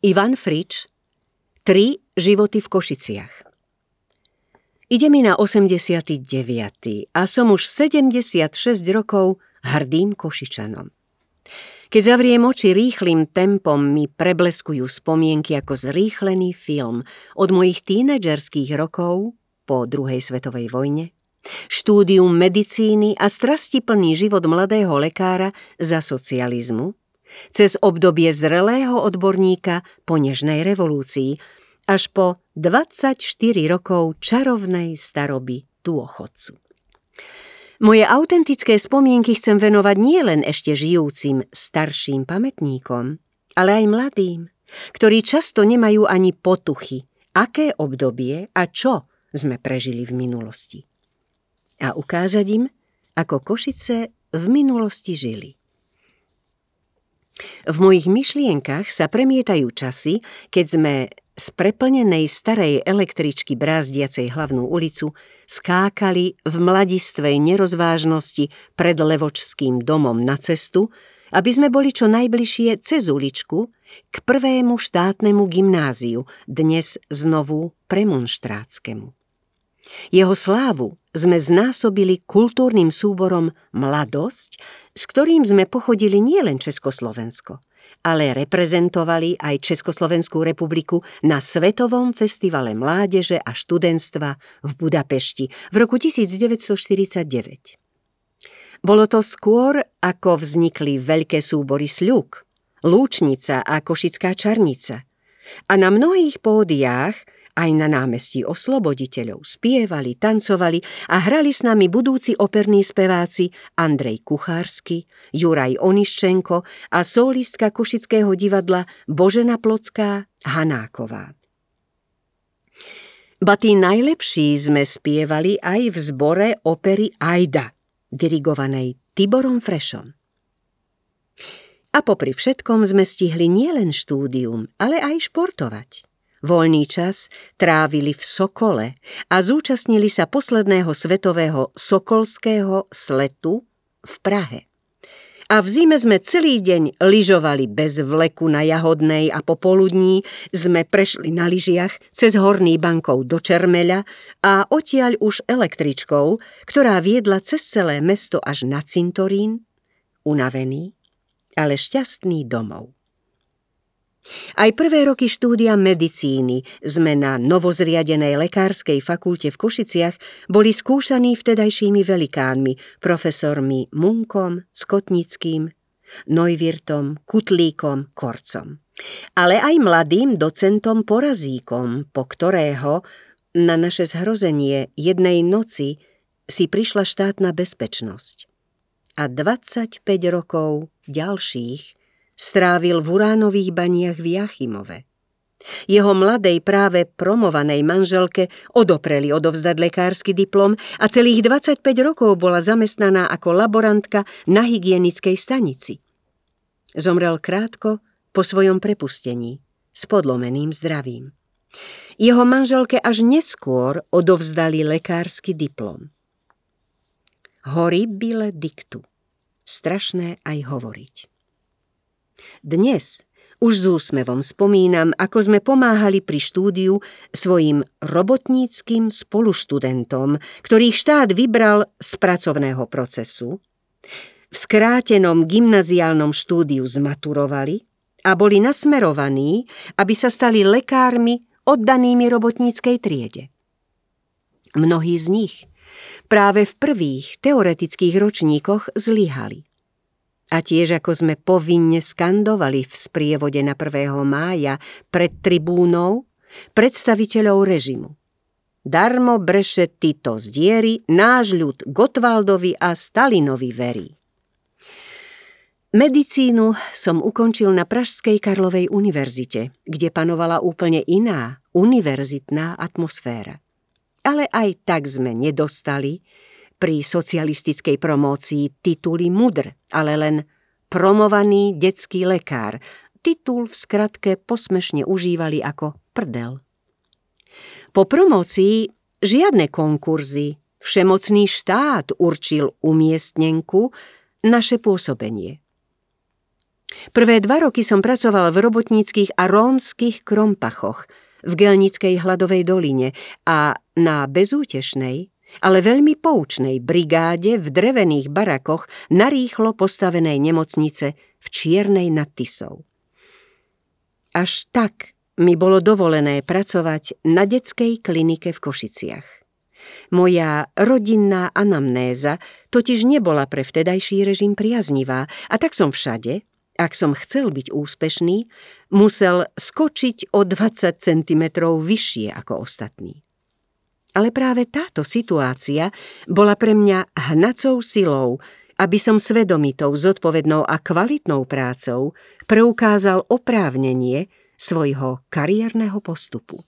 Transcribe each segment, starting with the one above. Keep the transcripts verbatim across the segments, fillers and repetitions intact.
Ivan Frič, Tri životy v Košiciach. Ide mi na osemdesiaty deviaty a som už sedemdesiatšesť rokov hrdým Košičanom. Keď zavriem oči, rýchlym tempom mi prebleskujú spomienky ako zrýchlený film od mojich tínedžerských rokov po druhej svetovej vojne, štúdium medicíny a strastiplný život mladého lekára za socializmu, cez obdobie zrelého odborníka po nežnej revolúcii, až po dvadsaťštyri rokov čarovnej staroby dôchodcu. Moje autentické spomienky chcem venovať nielen ešte žijúcim starším pamätníkom, ale aj mladým, ktorí často nemajú ani potuchy, aké obdobie a čo sme prežili v minulosti. A ukázať im, ako Košice v minulosti žili. V mojich myšlienkach sa premietajú časy, keď sme z preplnenej starej električky brázdiacej hlavnú ulicu skákali v mladistvej nerozvážnosti pred Levočským domom na cestu, aby sme boli čo najbližšie cez uličku k prvému štátnemu gymnáziu, dnes znovu premonštrátskému. Jeho slávu sme znásobili kultúrnym súborom Mladosť, s ktorým sme pochodili nielen Československo, ale reprezentovali aj Československú republiku na Svetovom festivale mládeže a študentstva v Budapešti v roku devätnásťstoštyridsaťdeväť. Bolo to skôr, ako vznikli veľké súbory Sľuk, Lúčnica a Košická Čarnica. A na mnohých pódiách aj na námestí Osloboditeľov spievali, tancovali a hrali s nami budúci operní speváci Andrej Kuchársky, Juraj Oniščenko a sólistka Košického divadla Božena Plocká Hanáková. Ba tí najlepší sme spievali aj v zbore opery Aida, dirigovanej Tiborom Frešom. A popri všetkom sme stihli nielen štúdium, ale aj športovať. Voľný čas trávili v Sokole a zúčastnili sa posledného svetového sokolského sletu v Prahe. A v zime sme celý deň lyžovali bez vleku na Jahodnej a popoludní sme prešli na lyžiach cez Horný Bankov do Čermeľa a odtiaľ už električkou, ktorá viedla cez celé mesto až na cintorín, unavený, ale šťastný domov. Aj prvé roky štúdia medicíny sme na novozriadenej lekárskej fakulte v Košiciach boli skúšaní vtedajšími velikánmi, profesormi Munkom, Skotnickým, Neuwirthom, Kutlíkom, Korcom. Ale aj mladým docentom Porazíkom, po ktorého, na naše zhrozenie, jednej noci si prišla štátna bezpečnosť. A dvadsaťpäť rokov ďalších strávil v uránových baniach v Jachimove. Jeho mladej práve promovanej manželke odopreli odovzdať lekársky diplom a celých dvadsaťpäť rokov bola zamestnaná ako laborantka na hygienickej stanici. Zomrel krátko po svojom prepustení s podlomeným zdravím. Jeho manželke až neskôr odovzdali lekársky diplom. Horribile dictu. Strašné aj hovoriť. Dnes už s úsmevom spomínam, ako sme pomáhali pri štúdiu svojim robotníckym spoluštudentom, ktorých štát vybral z pracovného procesu, v skrátenom gymnaziálnom štúdiu zmaturovali a boli nasmerovaní, aby sa stali lekármi oddanými robotníckej triede. Mnohí z nich práve v prvých teoretických ročníkoch zlyhali. A tiež ako sme povinne skandovali v sprievode na prvého mája pred tribúnou predstaviteľov režimu. Darmo breše Tito z diery, náš ľud Gottwaldovi a Stalinovi verí. Medicínu som ukončil na Pražskej Karlovej univerzite, kde panovala úplne iná, univerzitná atmosféra. Ale aj tak sme nedostali pri socialistickej promócii tituly mudr, ale len promovaný detský lekár. Titul v skratke posmešne užívali ako prdel. Po promócii žiadne konkurzy, všemocný štát určil umiestnenku, naše pôsobenie. Prvé dva roky som pracoval v robotníckych a rómskych Krompachoch v Gelnickej hladovej doline a na bezútešnej, ale veľmi poučnej brigáde v drevených barakoch narýchlo postavenej nemocnice v Čiernej nad Tisou. Až tak mi bolo dovolené pracovať na detskej klinike v Košiciach. Moja rodinná anamnéza totiž nebola pre vtedajší režim priaznivá a tak som všade, ak som chcel byť úspešný, musel skočiť o dvadsať centimetrov vyššie ako ostatní. Ale práve táto situácia bola pre mňa hnacou silou, aby som svedomitou, zodpovednou a kvalitnou prácou preukázal oprávnenie svojho kariérneho postupu.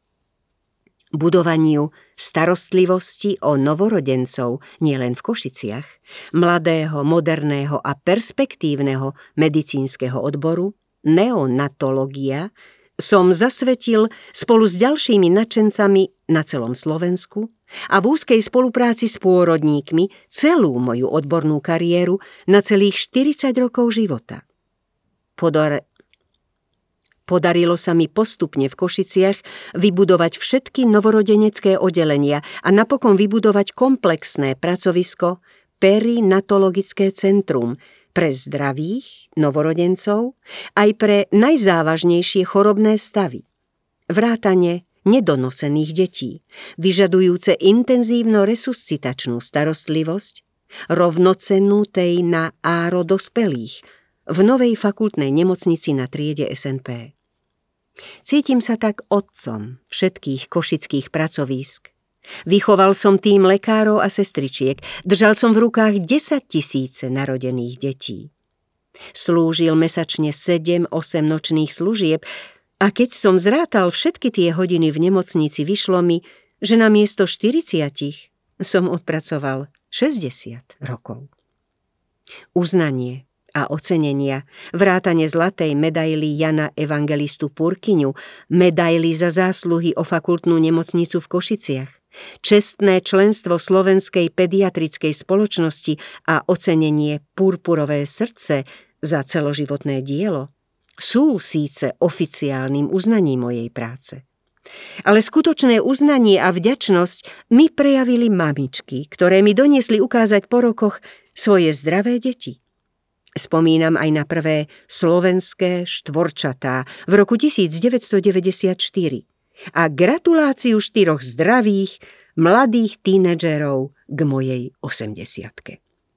Budovaniu starostlivosti o novorodencov nielen v Košiciach, mladého, moderného a perspektívneho medicínskeho odboru, neonatológia, som zasvetil spolu s ďalšími nadšencami na celom Slovensku a v úzkej spolupráci s pôrodníkmi celú moju odbornú kariéru na celých štyridsať rokov života. Podor... Podarilo sa mi postupne v Košiciach vybudovať všetky novorodenecké oddelenia a napokon vybudovať komplexné pracovisko Perinatologické centrum pre zdravých novorodencov aj pre najzávažnejšie chorobné stavy. Vrátane nedonosených detí, vyžadujúce intenzívno resuscitačnú starostlivosť, rovnocennú tej na áro dospelých, v novej fakultnej nemocnici na triede es en pé. Cítim sa tak otcom všetkých košických pracovísk. Vychoval som tým lekárov a sestričiek, držal som v rukách desaťtisíce narodených detí. Slúžil mesačne sedem osem nočných služieb a keď som zrátal všetky tie hodiny v nemocnici, vyšlo mi, že namiesto štyridsiatich som odpracoval šesťdesiat rokov. Uznanie a ocenenia, vrátane zlatej medaily Jana Evangelistu Purkyňu, medaily za zásluhy o fakultnú nemocnicu v Košiciach, čestné členstvo Slovenskej pediatrickej spoločnosti a ocenenie Purpurové srdce za celoživotné dielo sú síce oficiálnym uznaním mojej práce. Ale skutočné uznanie a vďačnosť mi prejavili mamičky, ktoré mi doniesli ukázať po rokoch svoje zdravé deti. Spomínam aj na prvé slovenské štvorčatá v roku devätnásťstodeväťdesiatštyri a gratuláciu štyroch zdravých, mladých tínedžerov k mojej osemdesiatke.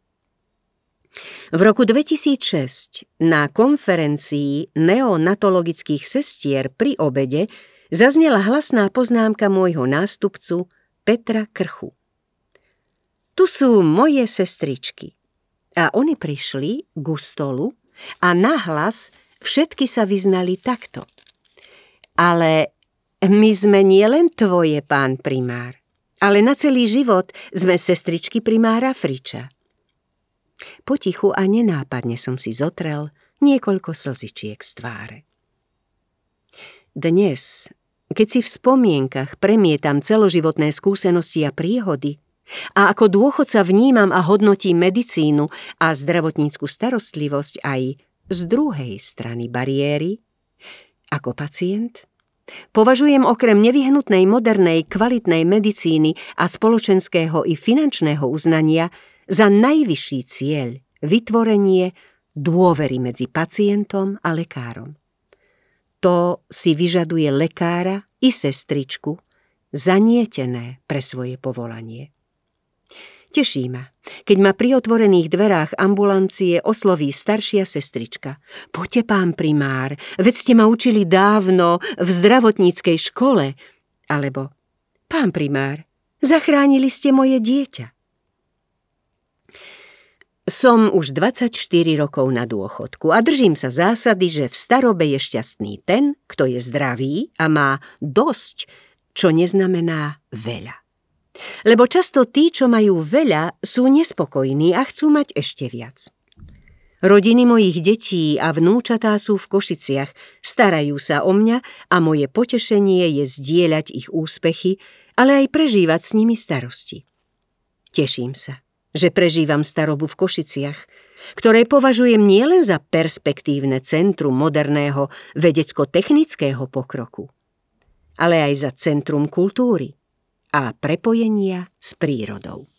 V roku dvetisícšesť na konferencii neonatologických sestier pri obede zaznela hlasná poznámka môjho nástupcu Petra Krchu. Tu sú moje sestričky. A oni prišli ku stolu a nahlas všetky sa vyznali takto. Ale my sme nielen tvoje, pán primár, ale na celý život sme sestričky primára Friča. Potichu a nenápadne som si zotrel niekoľko slzičiek z tváre. Dnes, keď si v spomienkach premietam celoživotné skúsenosti a príhody, a ako dôchodca vnímam a hodnotím medicínu a zdravotnícku starostlivosť aj z druhej strany bariéry, ako pacient, považujem okrem nevyhnutnej modernej kvalitnej medicíny a spoločenského i finančného uznania za najvyšší cieľ vytvorenie dôvery medzi pacientom a lekárom. To si vyžaduje lekára i sestričku zanietené pre svoje povolanie. Teší ma, keď ma pri otvorených dverách ambulancie osloví staršia sestrička. Poďte, pán primár, veď ste ma učili dávno v zdravotníckej škole. Alebo, pán primár, zachránili ste moje dieťa. Som už dvadsaťštyri rokov na dôchodku a držím sa zásady, že v starobe je šťastný ten, kto je zdravý a má dosť, čo neznamená veľa. Lebo často tí, čo majú veľa, sú nespokojní a chcú mať ešte viac. Rodiny mojich detí a vnúčatá sú v Košiciach, starajú sa o mňa a moje potešenie je zdieľať ich úspechy, ale aj prežívať s nimi starosti. Teším sa, že prežívam starobu v Košiciach ktoré považujem nielen za perspektívne centrum moderného vedecko-technického pokroku, ale aj za centrum kultúry a prepojenia s prírodou.